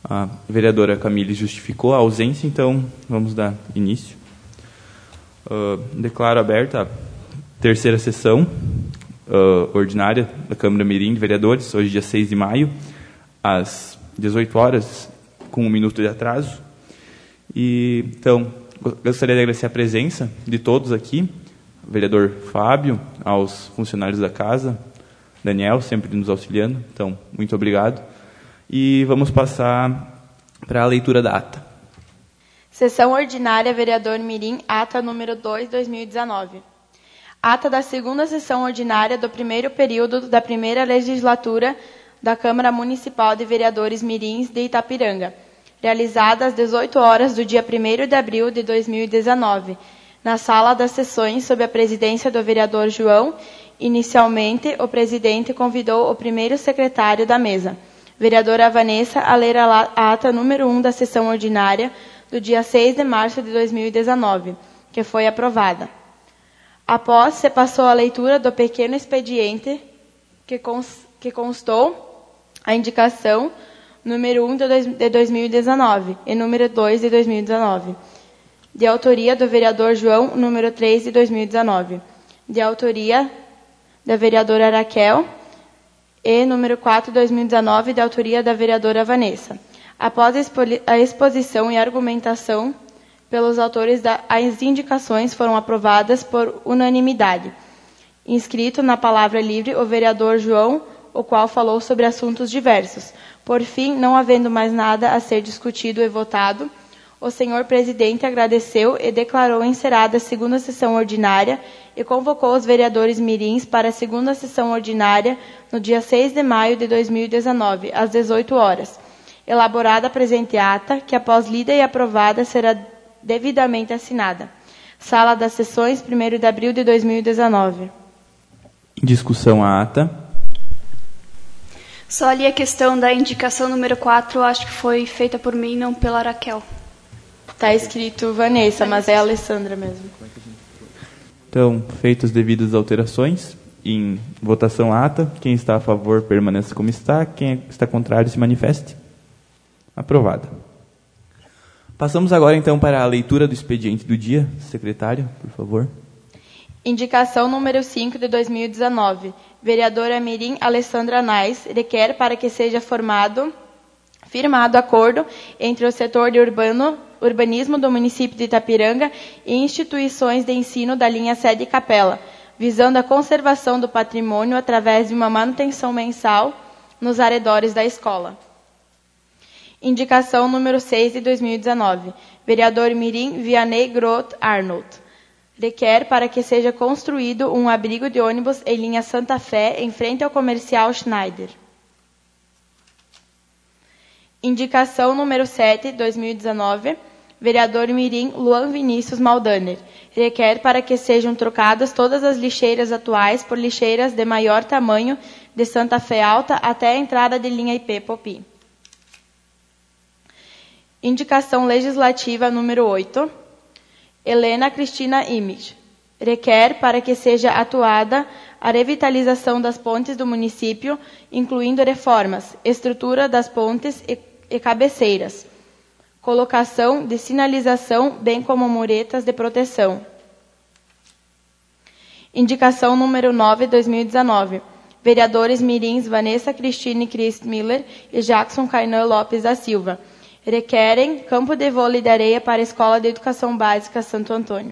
A vereadora Camille justificou a ausência, então vamos dar início. Declaro aberta a terceira sessão ordinária da Câmara Mirim de Vereadores, hoje dia 6 de maio, às 18 horas, com 1 minuto de atraso. E, então, gostaria de agradecer a presença de todos aqui, o vereador Fábio, aos funcionários da casa, Daniel, sempre nos auxiliando, então, muito obrigado. E vamos passar para a leitura da ata. Sessão ordinária, vereador Mirim, ata número 2, 2019. Ata da segunda sessão ordinária do primeiro período da primeira legislatura da Câmara Municipal de Vereadores Mirins de Itapiranga, realizada às 18 horas do dia 1º de abril de 2019, na sala das sessões, sob a presidência do vereador João. Inicialmente, o presidente convidou o primeiro secretário da mesa, vereadora Vanessa, a ler a ata número 1 da sessão ordinária do dia 6 de março de 2019, que foi aprovada. Após, se passou a leitura do pequeno expediente que constou a indicação número 1 de 2019 e número 2 de 2019, de autoria do vereador João, número 3 de 2019, de autoria da vereadora Raquel, e número 4 de 2019, de autoria da vereadora Vanessa. Após a exposição e argumentação pelos autores, as indicações foram aprovadas por unanimidade. Inscrito na palavra livre o vereador João, o qual falou sobre assuntos diversos. Por fim, não havendo mais nada a ser discutido e votado, o senhor presidente agradeceu e declarou encerrada a segunda sessão ordinária e convocou os vereadores mirins para a segunda sessão ordinária no dia 6 de maio de 2019, às 18 horas. Elaborada a presente ata, que após lida e aprovada será devidamente assinada. Sala das sessões, 1º de abril de 2019. Em discussão a ata. Só ali a questão da indicação número 4, acho que foi feita por mim, não pela Raquel. Está escrito Vanessa, mas é a Alessandra mesmo. Então, feitas devidas alterações, em votação a ata, quem está a favor permaneça como está, quem está contrário se manifeste. Aprovada. Passamos agora, então, para a leitura do expediente do dia. Secretário, por favor. Indicação número 5 de 2019. Vereadora Mirim Alessandra Nais requer para que seja firmado acordo entre o setor de urbanismo do município de Itapiranga e instituições de ensino da linha Sede Capela, visando a conservação do patrimônio através de uma manutenção mensal nos arredores da escola. Indicação número 6 de 2019. Vereador Mirim Vianney Groth Arnold requer para que seja construído um abrigo de ônibus em linha Santa Fé, em frente ao comercial Schneider. Indicação número 7 de 2019. Vereador Mirim Luan Vinícius Maldaner requer para que sejam trocadas todas as lixeiras atuais por lixeiras de maior tamanho de Santa Fé Alta até a entrada de linha IP Popi. Indicação legislativa número 8. Helena Cristina Imich requer para que seja atuada a revitalização das pontes do município, incluindo reformas, estrutura das pontes e cabeceiras, colocação de sinalização, bem como muretas de proteção. Indicação número 9, 2019. Vereadores mirins Vanessa Cristine Christ Miller e Jackson Kainan Lopes da Silva requerem campo de vôlei de areia para a Escola de Educação Básica Santo Antônio.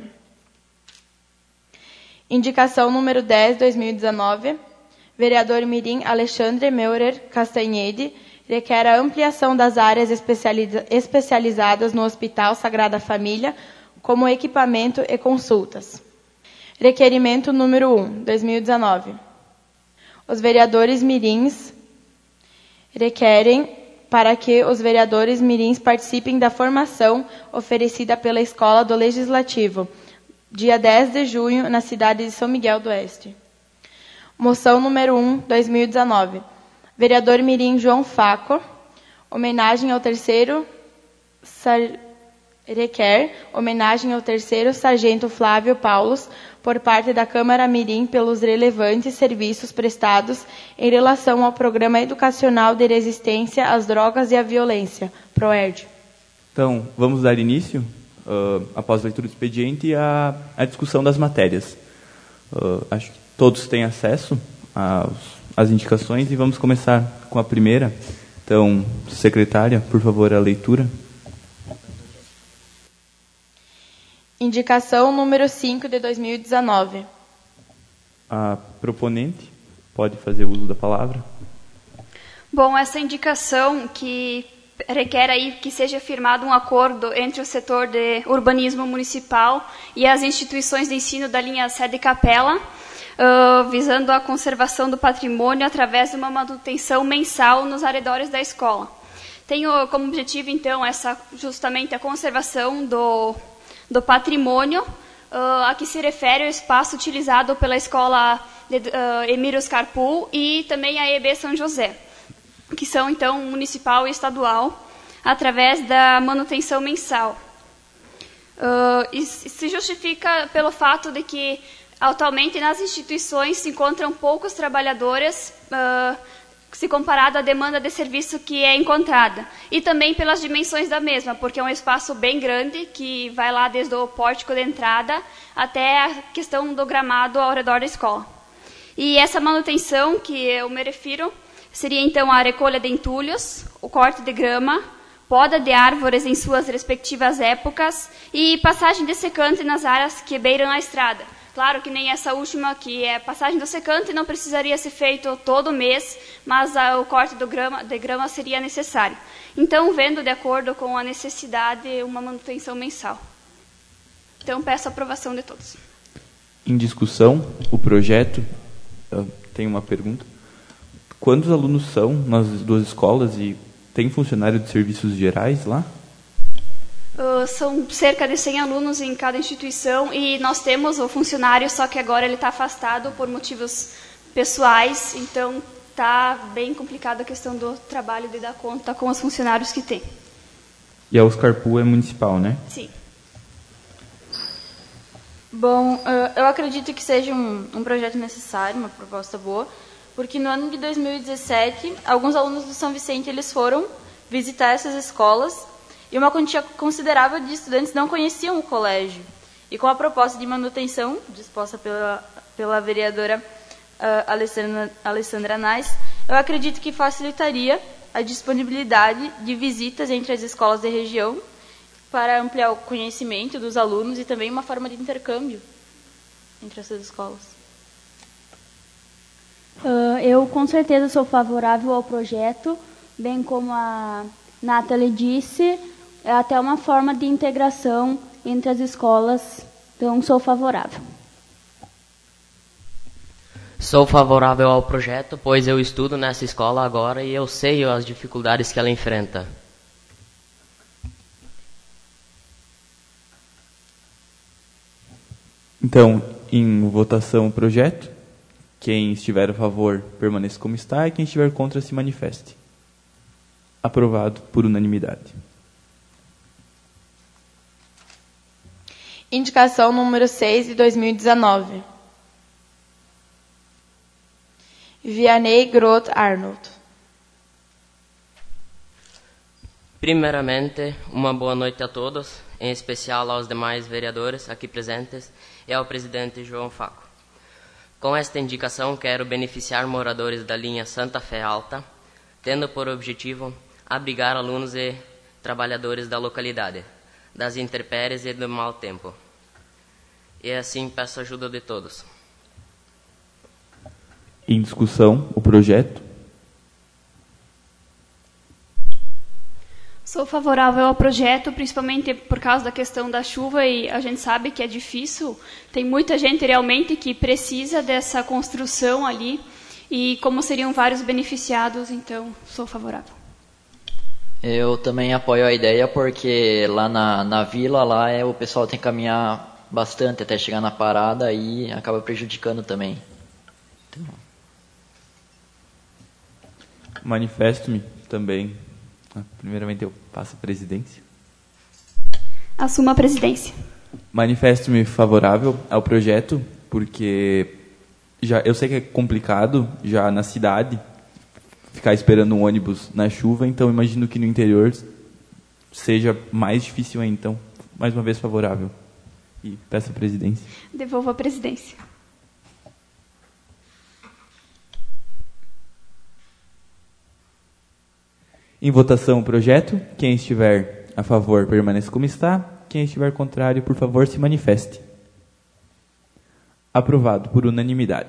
Indicação número 10, 2019. Vereador mirim Alexandre Meurer Castanhede requer a ampliação das áreas especializadas no Hospital Sagrada Família como equipamento e consultas. Requerimento número 1, 2019. Os vereadores mirins requerem para que os vereadores mirins participem da formação oferecida pela Escola do Legislativo, dia 10 de junho, na cidade de São Miguel do Oeste. Moção número 1, 2019. Vereador mirim João Faco, homenagem ao terceiro requer homenagem ao 3º Sargento Flávio Paulos por parte da Câmara Mirim pelos relevantes serviços prestados em relação ao Programa Educacional de Resistência às Drogas e à Violência, PROERD. Então, vamos dar início, após a leitura do expediente, à discussão das matérias. Acho que todos têm acesso às indicações e vamos começar com a primeira. Então, secretária, por favor, a leitura. Indicação número 5 de 2019. A proponente pode fazer uso da palavra. Bom, essa indicação que requer aí que seja firmado um acordo entre o setor de urbanismo municipal e as instituições de ensino da linha Sede Capela, visando a conservação do patrimônio através de uma manutenção mensal nos arredores da escola. Tenho como objetivo, então, justamente a conservação do patrimônio, a que se refere ao espaço utilizado pela escola Emílio Scarpul e também a EB São José, que são, então, municipal e estadual, através da manutenção mensal. E se justifica pelo fato de que, atualmente, nas instituições se encontram poucos trabalhadores, se comparado à demanda de serviço que é encontrada. E também pelas dimensões da mesma, porque é um espaço bem grande, que vai lá desde o pórtico de entrada até a questão do gramado ao redor da escola. E essa manutenção que eu me refiro seria, então, a recolha de entulhos, o corte de grama, poda de árvores em suas respectivas épocas e passagem de secante nas áreas que beiram a estrada. Claro que nem essa última, que é passagem do secante, não precisaria ser feito todo mês, mas o corte de grama seria necessário. Então, vendo de acordo com a necessidade, uma manutenção mensal. Então, peço a aprovação de todos. Em discussão, o projeto, tem uma pergunta. Quantos alunos são nas duas escolas e tem funcionário de serviços gerais lá? São cerca de 100 alunos em cada instituição e nós temos o funcionário, só que agora ele está afastado por motivos pessoais, então está bem complicada a questão do trabalho de dar conta com os funcionários que tem. E a Oscarpu é municipal, né? Sim. Bom, eu acredito que seja um projeto necessário, uma proposta boa, porque no ano de 2017, alguns alunos do São Vicente eles foram visitar essas escolas e uma quantia considerável de estudantes não conheciam o colégio. E com a proposta de manutenção, disposta pela vereadora Alessandra Nais, eu acredito que facilitaria a disponibilidade de visitas entre as escolas da região para ampliar o conhecimento dos alunos e também uma forma de intercâmbio entre essas escolas. Eu, com certeza, sou favorável ao projeto, bem como a Nathalie disse, é até uma forma de integração entre as escolas, então sou favorável. Sou favorável ao projeto, pois eu estudo nessa escola agora e eu sei as dificuldades que ela enfrenta. Então, em votação o projeto, quem estiver a favor permaneça como está e quem estiver contra se manifeste. Aprovado por unanimidade. Indicação número 6 de 2019. Vianney Groth Arnold. Primeiramente, uma boa noite a todos, em especial aos demais vereadores aqui presentes e ao presidente João Faco. Com esta indicação, quero beneficiar moradores da linha Santa Fé Alta, tendo por objetivo abrigar alunos e trabalhadores da localidade, das intempéries e do mau tempo. E assim peço a ajuda de todos. Em discussão, o projeto. Sou favorável ao projeto, principalmente por causa da questão da chuva, e a gente sabe que é difícil. Tem muita gente realmente que precisa dessa construção ali, e como seriam vários beneficiados, então sou favorável. Eu também apoio a ideia, porque lá na vila, o pessoal tem que caminhar bastante até chegar na parada e acaba prejudicando também. Então... Manifesto-me também. Primeiramente eu passo a presidência. Assumo a presidência. Manifesto-me favorável ao projeto, porque eu sei que é complicado já na cidade ficar esperando um ônibus na chuva, então imagino que no interior seja mais difícil ainda. Então, mais uma vez favorável. E peço a presidência. Devolvo a presidência. Em votação o projeto. Quem estiver a favor, permaneça como está. Quem estiver contrário, por favor, se manifeste. Aprovado por unanimidade.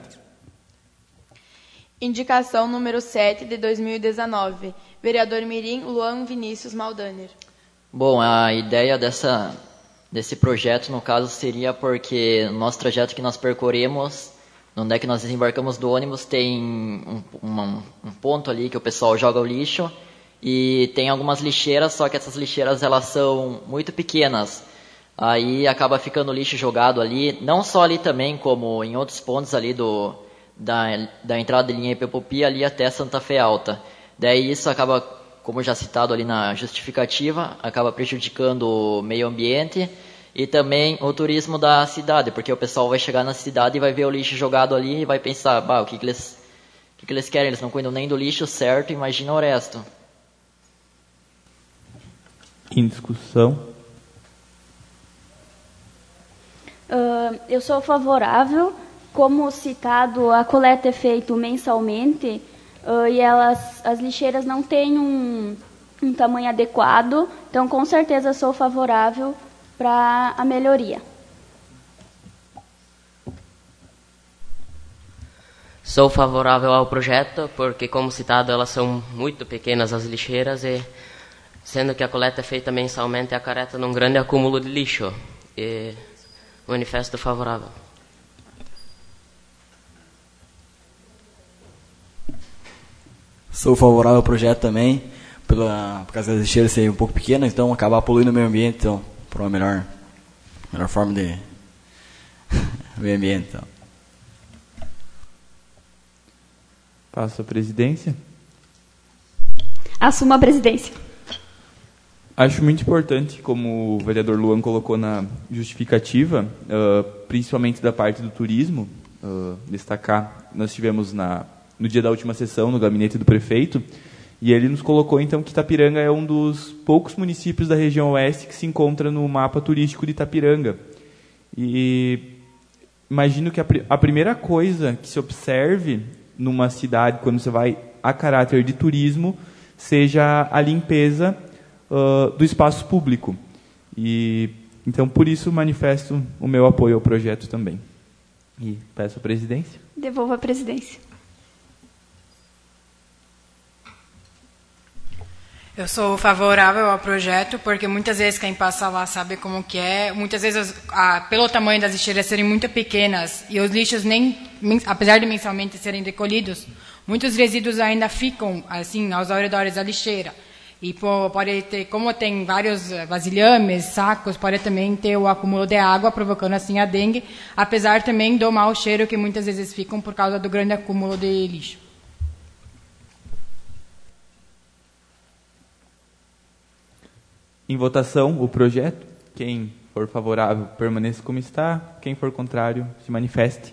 Indicação número 7 de 2019. Vereador Mirim, Luan Vinícius Maldaner. Bom, a ideia desse projeto, no caso, seria porque no nosso trajeto que nós percorremos, onde é que nós desembarcamos do ônibus, tem um ponto ali que o pessoal joga o lixo e tem algumas lixeiras, só que essas lixeiras elas são muito pequenas. Aí acaba ficando lixo jogado ali, não só ali também, como em outros pontos ali da entrada de linha Ipepopi ali até Santa Fé Alta. Daí isso acaba, como já citado ali na justificativa, acaba prejudicando o meio ambiente e também o turismo da cidade, porque o pessoal vai chegar na cidade e vai ver o lixo jogado ali e vai pensar, o que eles querem? Eles não cuidam nem do lixo certo, imagina o resto. Em discussão. Eu sou favorável. Como citado, a coleta é feita mensalmente e as lixeiras não têm um tamanho adequado, então com certeza sou favorável para a melhoria. Sou favorável ao projeto porque, como citado, elas são muito pequenas as lixeiras e, sendo que a coleta é feita mensalmente, acarreta num grande acúmulo de lixo. E manifesto favorável. Sou favorável ao projeto também, por causa das lixeiras serem um pouco pequenas, então acabar poluindo o meio ambiente, então, por uma melhor forma de meio ambiente. Então. Passo a presidência. Assumo a presidência. Acho muito importante, como o vereador Luan colocou na justificativa, principalmente da parte do turismo, destacar, nós tivemos no dia da última sessão, no gabinete do prefeito, e ele nos colocou, então, que Itapiranga é um dos poucos municípios da região oeste que se encontra no mapa turístico de Itapiranga. E imagino que a primeira coisa que se observe numa cidade, quando você vai a caráter de turismo, seja a limpeza do espaço público. E, então, por isso, manifesto o meu apoio ao projeto também. E peço a presidência. Devolvo a presidência. Eu sou favorável ao projeto, porque muitas vezes quem passa lá sabe como que é. Muitas vezes, pelo tamanho das lixeiras serem muito pequenas e os lixos, apesar de mensalmente serem recolhidos, muitos resíduos ainda ficam assim aos arredores da lixeira. E pode ter, como tem vários vasilhames, sacos, pode também ter o acúmulo de água, provocando assim a dengue, apesar também do mau cheiro que muitas vezes ficam por causa do grande acúmulo de lixo. Em votação, o projeto. Quem for favorável, permaneça como está. Quem for contrário, se manifeste.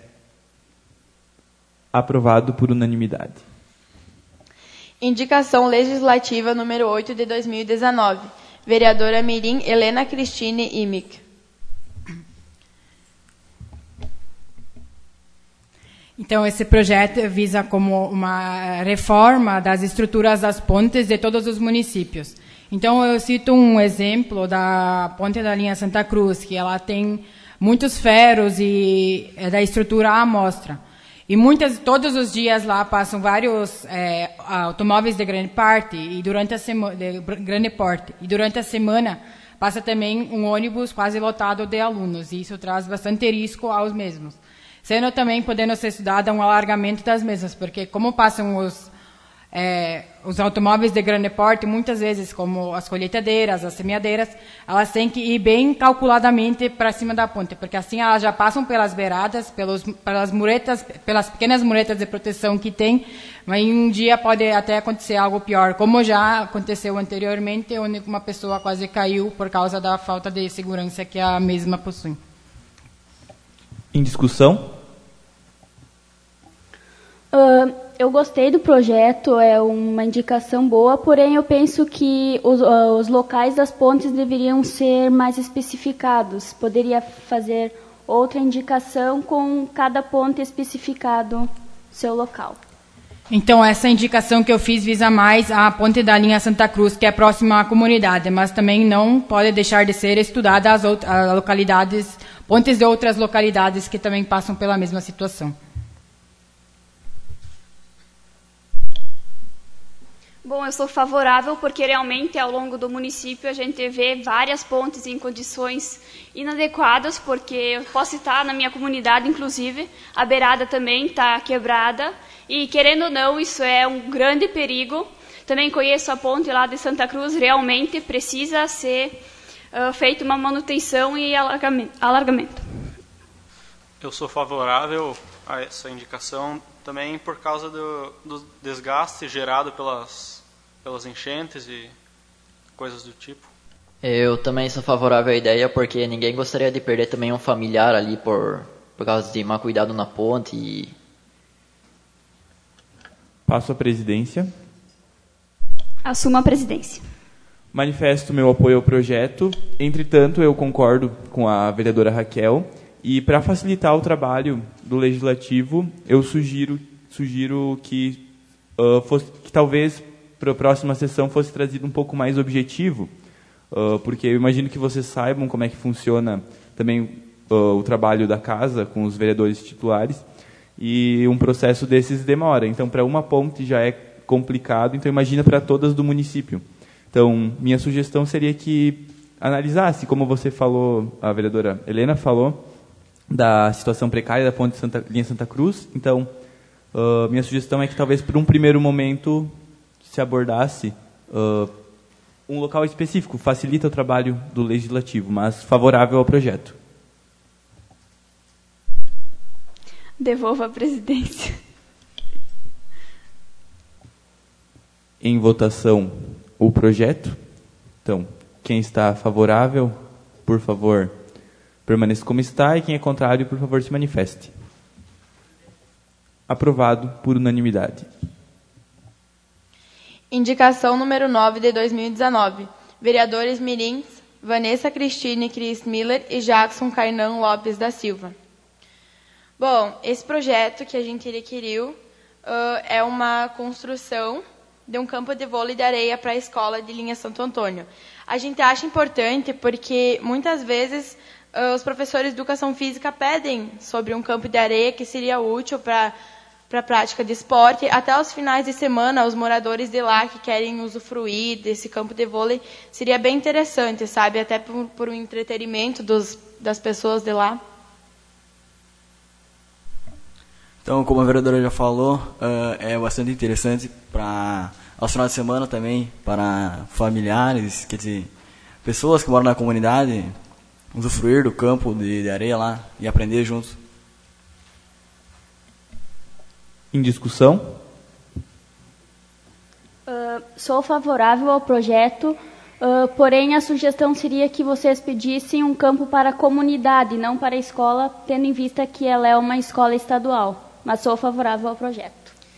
Aprovado por unanimidade. Indicação legislativa número 8 de 2019. Vereadora Mirim Helena Cristine Imic. Então, esse projeto visa como uma reforma das estruturas das pontes de todos os municípios. Então, eu cito um exemplo da ponte da linha Santa Cruz, que ela tem muitos ferros e é da estrutura à amostra. E todos os dias lá passam vários automóveis de grande porte e durante a semana passa também um ônibus quase lotado de alunos, e isso traz bastante risco aos mesmos. Sendo também podendo ser estudado um alargamento das mesmas, porque como passam os automóveis de grande porte, muitas vezes, como as colheitadeiras, as semeadeiras, elas têm que ir bem calculadamente para cima da ponte, porque assim elas já passam pelas beiradas, pelas muretas, pelas pequenas muretas de proteção que tem, mas um dia pode até acontecer algo pior, como já aconteceu anteriormente, onde uma pessoa quase caiu por causa da falta de segurança que a mesma possui. Em discussão? Eu gostei do projeto, é uma indicação boa, porém eu penso que os locais das pontes deveriam ser mais especificados. Poderia fazer outra indicação com cada ponte especificado seu local. Então, essa indicação que eu fiz visa mais a ponte da linha Santa Cruz, que é próxima à comunidade, mas também não pode deixar de ser estudada as localidades, pontes de outras localidades que também passam pela mesma situação. Bom, eu sou favorável porque realmente ao longo do município a gente vê várias pontes em condições inadequadas, porque eu posso citar na minha comunidade, inclusive, a beirada também está quebrada e, querendo ou não, isso é um grande perigo. Também conheço a ponte lá de Santa Cruz, realmente precisa ser feita uma manutenção e alargamento. Eu sou favorável a essa indicação também por causa do desgaste gerado pelas enchentes e coisas do tipo. Eu também sou favorável à ideia porque ninguém gostaria de perder também um familiar ali por causa de má cuidado na ponte. Passo a presidência. Assumo a presidência. Manifesto meu apoio ao projeto. Entretanto, eu concordo com a vereadora Raquel. E para facilitar o trabalho do Legislativo, eu sugiro que talvez para a próxima sessão fosse trazido um pouco mais objetivo, porque eu imagino que vocês saibam como é que funciona também o trabalho da casa com os vereadores titulares, e um processo desses demora. Então, para uma ponte já é complicado, então imagina para todas do município. Então, minha sugestão seria que analisasse, como você falou, a vereadora Helena falou, da situação precária da ponte linha Santa Cruz. Então, minha sugestão é que talvez por um primeiro momento se abordasse um local específico, facilita o trabalho do Legislativo, mas favorável ao projeto. Devolvo a presidência. Em votação, o projeto. Então, quem está favorável, por favor, permaneça como está, e quem é contrário, por favor, se manifeste. Aprovado por unanimidade. Indicação número 9 de 2019. Vereadores mirins, Vanessa Cristine Cris Miller e Jackson Kainan Lopes da Silva. Bom, esse projeto que a gente adquiriu é uma construção de um campo de vôlei de areia para a escola de linha Santo Antônio. A gente acha importante porque muitas vezes os professores de educação física pedem sobre um campo de areia que seria útil para a prática de esporte. Até aos finais de semana, os moradores de lá que querem usufruir desse campo de vôlei, seria bem interessante, sabe? Até por um entretenimento das pessoas de lá. Então, como a vereadora já falou, é bastante interessante para aos finais de semana também, para familiares, quer dizer, pessoas que moram na comunidade, usufruir do campo de areia lá e aprender juntos. Em discussão? Sou favorável ao projeto, porém a sugestão seria que vocês pedissem um campo para a comunidade, não para a escola, tendo em vista que ela é uma escola estadual. Mas sou favorável ao projeto.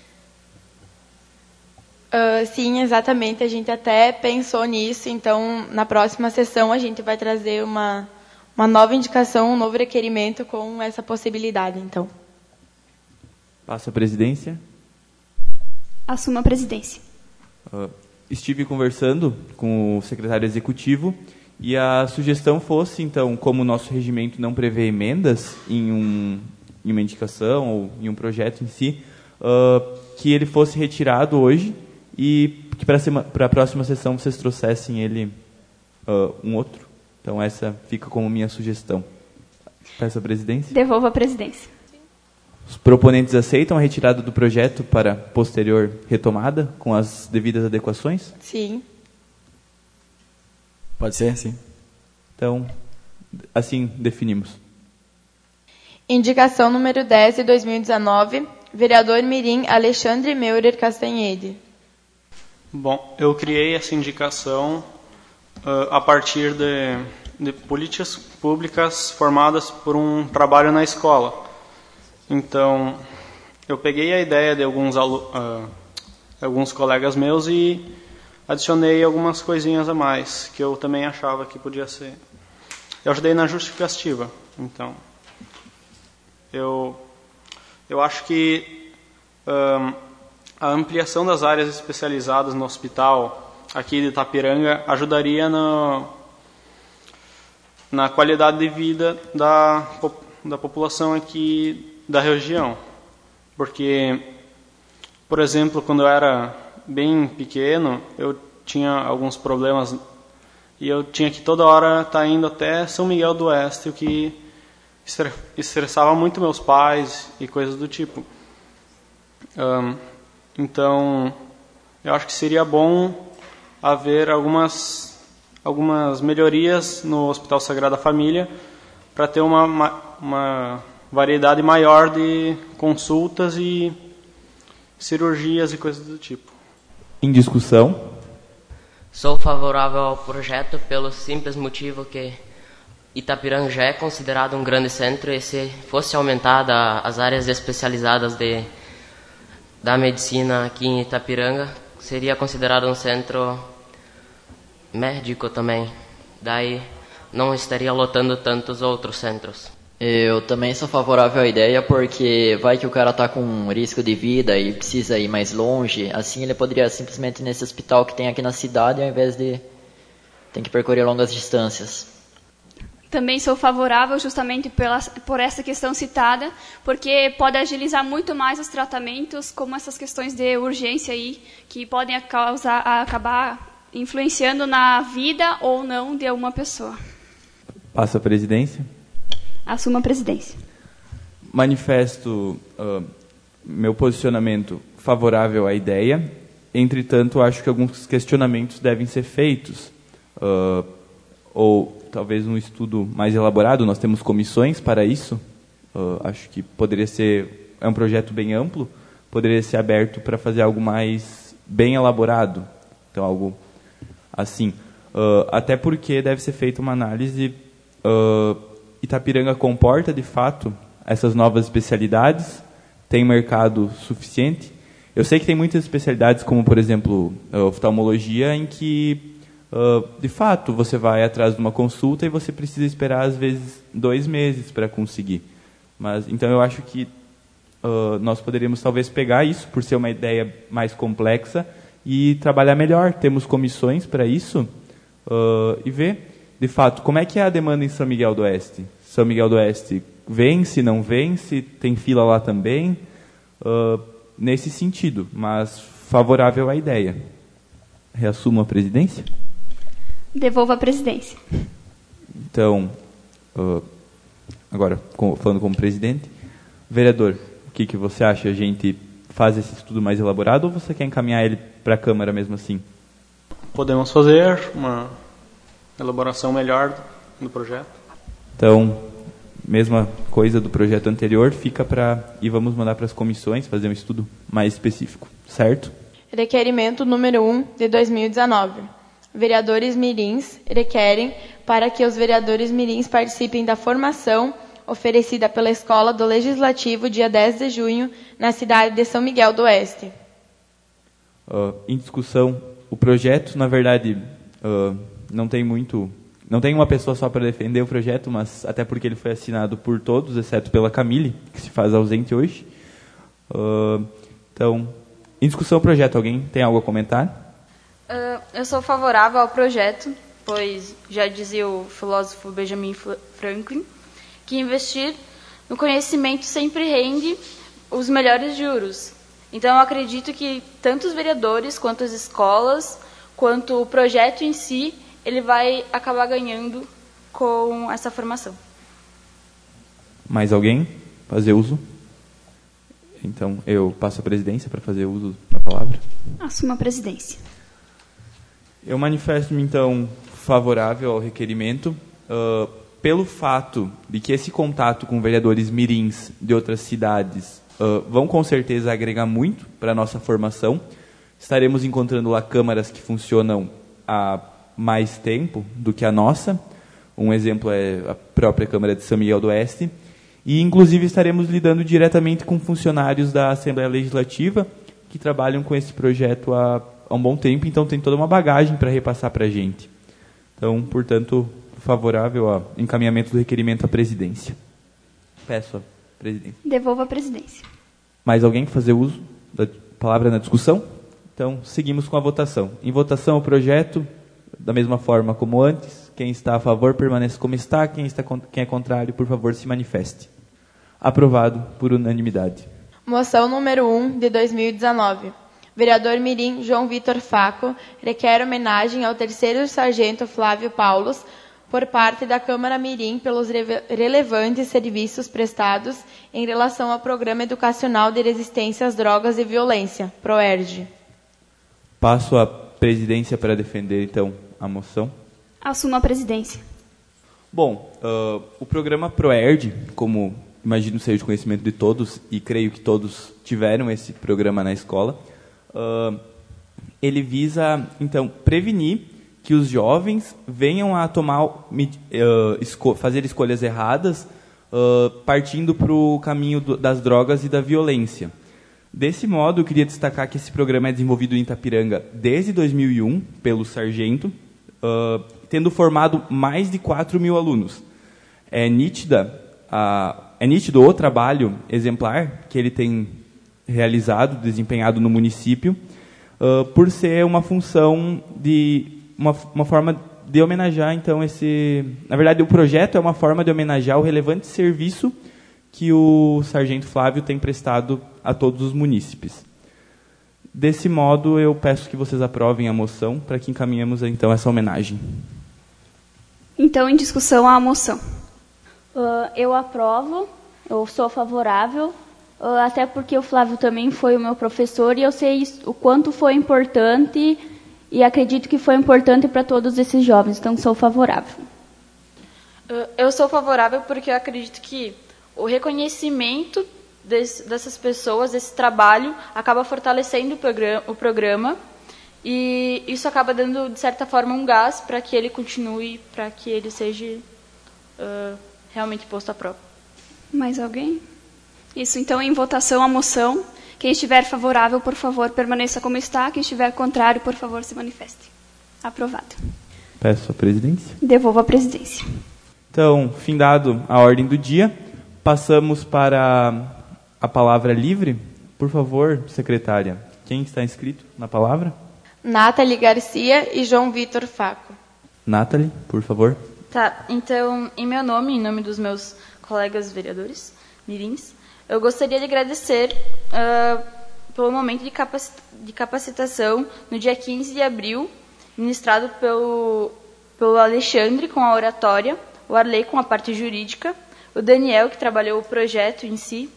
Sim, exatamente. A gente até pensou nisso. Então, na próxima sessão, a gente vai trazer uma nova indicação, um novo requerimento com essa possibilidade. Então, passo a presidência. Assumo a presidência. Estive conversando com o secretário executivo e a sugestão fosse, então, como o nosso regimento não prevê emendas em uma indicação ou em um projeto em si, que ele fosse retirado hoje e que para a próxima sessão vocês trouxessem ele um outro. Então, essa fica como minha sugestão. Peço a presidência. Devolvo a presidência. Os proponentes aceitam a retirada do projeto para posterior retomada, com as devidas adequações? Sim. Pode ser, sim. Então, assim definimos. Indicação número 10 de 2019, vereador Mirim Alexandre Meurer Castanhede. Bom, eu criei essa indicação a partir de políticas públicas formadas por um trabalho na escola. Então, eu peguei a ideia de alguns colegas meus e adicionei algumas coisinhas a mais, que eu também achava que podia ser. Eu ajudei na justificativa. Então, eu acho que a ampliação das áreas especializadas no hospital aqui de Itapiranga ajudaria na qualidade de vida da população aqui da região. Porque, por exemplo, quando eu era bem pequeno, eu tinha alguns problemas e eu tinha que toda hora estar indo até São Miguel do Oeste, o que estressava muito meus pais e coisas do tipo. Então, eu acho que seria bom haver algumas melhorias no Hospital Sagrada Família para ter uma variedade maior de consultas e cirurgias e coisas do tipo. Em discussão? Sou favorável ao projeto pelo simples motivo que Itapiranga já é considerado um grande centro e se fosse aumentada as áreas especializadas da medicina aqui em Itapiranga, seria considerado um centro médico também. Daí não estaria lotando tantos outros centros. Eu também sou favorável à ideia porque vai que o cara tá com um risco de vida e precisa ir mais longe. Assim ele poderia simplesmente ir nesse hospital que tem aqui na cidade ao invés de ter que percorrer longas distâncias. Também sou favorável justamente por essa questão citada, porque pode agilizar muito mais os tratamentos, como essas questões de urgência aí, que podem acabar influenciando na vida ou não de uma pessoa. Passa a presidência. Assumo a presidência. Manifesto meu posicionamento favorável à ideia. Entretanto, acho que alguns questionamentos devem ser feitos. Ou talvez um estudo mais elaborado. Nós temos comissões para isso. Acho que poderia ser... É um projeto bem amplo. Poderia ser aberto para fazer algo mais bem elaborado. Então, algo assim. Até porque deve ser feita uma análise... Itapiranga comporta, de fato, essas novas especialidades? Tem mercado suficiente? Eu sei que tem muitas especialidades, como, por exemplo, oftalmologia, em que, de fato, você vai atrás de uma consulta e você precisa esperar, às vezes, 2 meses para conseguir. Então, eu acho que nós poderíamos, talvez, pegar isso, por ser uma ideia mais complexa, e trabalhar melhor. Temos comissões para isso, e ver... De fato, como é que é a demanda em São Miguel do Oeste? São Miguel do Oeste vence, não vence? Tem fila lá também? Nesse sentido, mas favorável à ideia. Reassumo a presidência? Devolvo a presidência. Então, agora, falando como presidente, vereador, o que você acha? A gente faz esse estudo mais elaborado ou você quer encaminhar ele para a Câmara mesmo assim? Podemos fazer uma elaboração melhor do projeto. Então, mesma coisa do projeto anterior, fica e vamos mandar para as comissões fazer um estudo mais específico, certo? Requerimento número 1 de 2019. Vereadores mirins requerem para que os vereadores mirins participem da formação oferecida pela Escola do Legislativo dia 10 de junho na cidade de São Miguel do Oeste. Em discussão, o projeto, na verdade... Não tem uma pessoa só para defender o projeto, mas até porque ele foi assinado por todos, exceto pela Camille, que se faz ausente hoje. Então, em discussão o projeto, alguém tem algo a comentar? Eu sou favorável ao projeto, pois já dizia o filósofo Benjamin Franklin, que investir no conhecimento sempre rende os melhores juros. Então, eu acredito que tanto os vereadores, quanto as escolas, quanto o projeto em si, ele vai acabar ganhando com essa formação. Mais alguém? Fazer uso? Então, eu passo a presidência para fazer uso da palavra. Assuma a presidência. Eu manifesto-me, então, favorável ao requerimento, pelo fato de que esse contato com vereadores mirins de outras cidades vão, com certeza, agregar muito para a nossa formação. Estaremos encontrando lá câmaras que funcionam há mais tempo do que a nossa. Um exemplo é a própria Câmara de São Miguel do Oeste. E, inclusive, estaremos lidando diretamente com funcionários da Assembleia Legislativa que trabalham com esse projeto há um bom tempo, então tem toda uma bagagem para repassar para a gente. Então, portanto, favorável ao encaminhamento do requerimento à presidência. Peço a presidência. Devolvo a presidência. Mais alguém fazer uso da palavra na discussão? Então, seguimos com a votação. Em votação, o projeto, da mesma forma como antes. Quem está a favor, permaneça como está. Quem é contrário, por favor, se manifeste. Aprovado por unanimidade. Moção número 1, de 2019. Vereador mirim João Vitor Faco requer homenagem ao 3º Sargento Flávio Paulos por parte da Câmara Mirim pelos relevantes serviços prestados em relação ao Programa Educacional de Resistência às Drogas e Violência, PROERD. Passo a presidência para defender, então, a moção. Assuma a presidência. Bom, o programa PROERD, como imagino seja de conhecimento de todos, e creio que todos tiveram esse programa na escola, ele visa, então, prevenir que os jovens venham a fazer escolhas erradas, partindo para o caminho das drogas e da violência. Desse modo, eu queria destacar que esse programa é desenvolvido em Itapiranga desde 2001 pelo sargento, tendo formado mais de 4.000 alunos. É nítido o trabalho exemplar que ele tem realizado, desempenhado no município, por ser uma função de uma forma de homenagear, então, na verdade, o projeto é uma forma de homenagear o relevante serviço que o sargento Flávio tem prestado a todos os munícipes. Desse modo, eu peço que vocês aprovem a moção para que encaminhemos, então, essa homenagem. Então, em discussão, a moção. Eu aprovo, eu sou favorável, até porque o Flávio também foi o meu professor e eu sei o quanto foi importante e acredito que foi importante para todos esses jovens, então sou favorável. Eu sou favorável porque eu acredito que o reconhecimento dessas pessoas, desse trabalho, acaba fortalecendo o programa e isso acaba dando, de certa forma, um gás para que ele continue, para que ele seja realmente posto à prova. Mais alguém? Isso, então, em votação, a moção. Quem estiver favorável, por favor, permaneça como está. Quem estiver contrário, por favor, se manifeste. Aprovado. Peço a presidência. Devolvo a presidência. Então, findado a ordem do dia, passamos para a palavra livre. Por favor, secretária, quem está inscrito na palavra? Nathalie Garcia e João Vitor Faco. Nathalie, por favor. Tá, então, em meu nome, em nome dos meus colegas vereadores mirins, eu gostaria de agradecer pelo momento de capacitação no dia 15 de abril, ministrado pelo Alexandre com a oratória, o Arley com a parte jurídica, o Daniel, que trabalhou o projeto em si,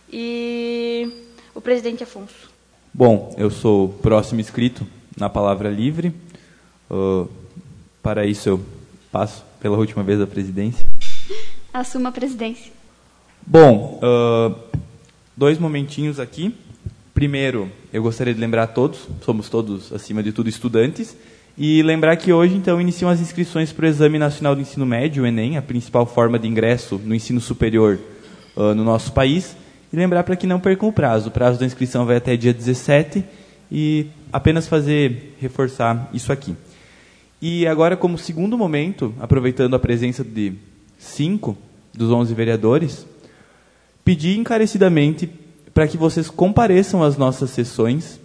e o presidente Afonso. Bom, eu sou o próximo inscrito na palavra livre. Para isso, eu passo pela última vez a presidência. Assuma a presidência. Bom, 2 momentinhos aqui. Primeiro, eu gostaria de lembrar a todos, somos todos, acima de tudo, estudantes, e lembrar que hoje, então, iniciam as inscrições para o Exame Nacional do Ensino Médio, o Enem, a principal forma de ingresso no ensino superior no nosso país, e lembrar para que não percam o prazo da inscrição vai até dia 17, e apenas reforçar isso aqui. E agora, como segundo momento, aproveitando a presença de 5 dos 11 vereadores, pedir encarecidamente para que vocês compareçam às nossas sessões,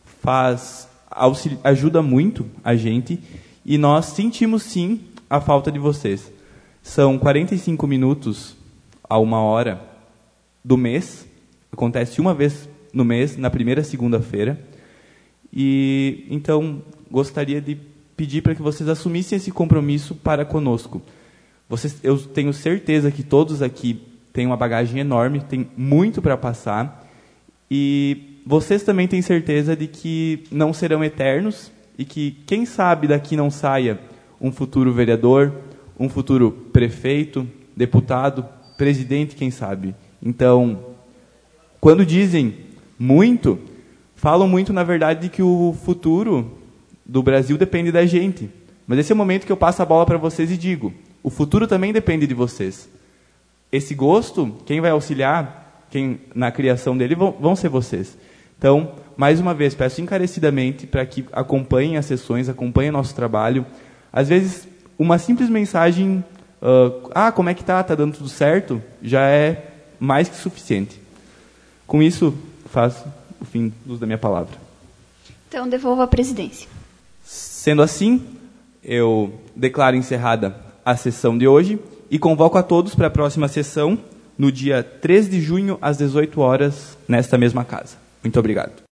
ajuda muito a gente, e nós sentimos sim a falta de vocês. São 45 minutos a 1 hora do mês, acontece uma vez no mês, na primeira segunda-feira, e então gostaria de pedir para que vocês assumissem esse compromisso para conosco. Eu tenho certeza que todos aqui têm uma bagagem enorme, tem muito para passar, E vocês também têm certeza de que não serão eternos e que, quem sabe, daqui não saia um futuro vereador, um futuro prefeito, deputado, presidente, quem sabe. Então, quando dizem muito, falam muito, na verdade, de que o futuro do Brasil depende da gente. Mas esse é o momento que eu passo a bola para vocês e digo, o futuro também depende de vocês. Esse gosto, quem vai auxiliar na criação dele vão ser vocês. Então, mais uma vez, peço encarecidamente para que acompanhem as sessões, acompanhem o nosso trabalho. Às vezes, uma simples mensagem, como é que tá dando tudo certo, já é mais que suficiente. Com isso, faço o fim do uso da minha palavra. Então, devolvo a presidência. Sendo assim, eu declaro encerrada a sessão de hoje e convoco a todos para a próxima sessão, no dia 3 de junho, às 18 horas, nesta mesma casa. Muito obrigado.